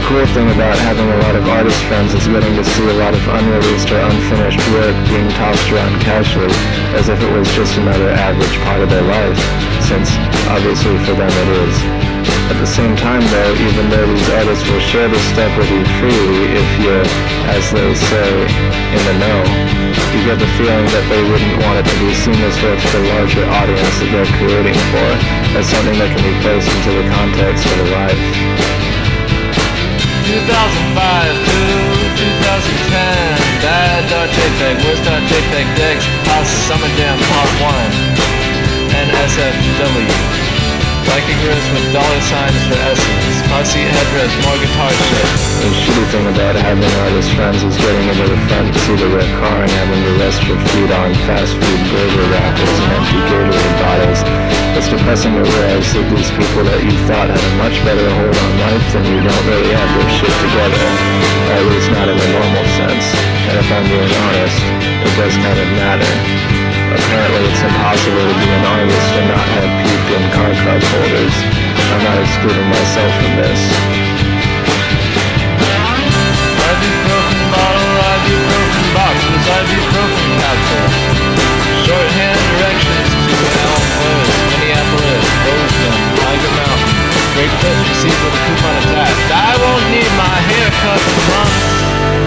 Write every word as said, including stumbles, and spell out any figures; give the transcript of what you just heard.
cool thing about having a lot of artist friends is getting to see a lot of unreleased or unfinished work being tossed around casually, as if it was just another average part of their life, since obviously for them it is. At the same time though, even though these artists will share this stuff with you freely if you're, as they say, in the know, you get the feeling that they wouldn't want it to be seen as with the larger audience that they're creating for, as something that can be placed into the context of a life. two thousand five to two thousand ten, Bad.jpg, Worst.jpg, Dex, House Summer Jam Part one, N S F W. Viking Riz with dollar signs for Essence, Posse Headrest, more guitar shit. The shitty thing about having artist friends is getting into the front seat of their car and having to rest your feet on fast food burger wrappers and empty Gatorade bottles. It's depressing to realize that these people that you thought had a much better hold on life than you don't really have their shit together, or at least not in the normal sense. And if I'm being honest, it does kind of matter. Apparently it's impossible to be an artist and not have peeped in car cup holders. I'm not excluding myself from this. Ibuprofen bottle, ibuprofen boxes, ibuprofen capsules. Shorthand directions to Elm Woods, Minneapolis, Bozeman, Tiger Mountain. Great Clips received with a coupon attached. I won't need my haircut for months.